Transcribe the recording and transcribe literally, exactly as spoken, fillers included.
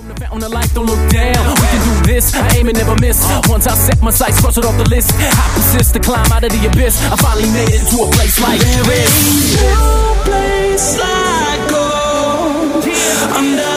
On the light, don't look down. We can do this, I aim and never miss. Once I set my sights, cross it off the list. I persist to climb out of the abyss. I finally made it to a place like this. There ain't no place like home. I'm down.